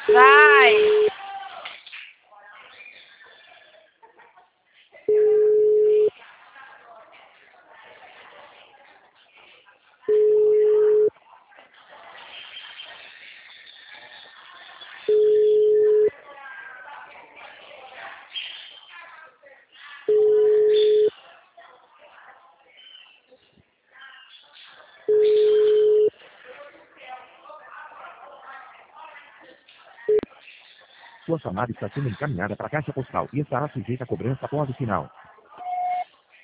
Vai. Sua chamada está sendo encaminhada para a caixa postal e estará sujeita a cobrança após o sinal.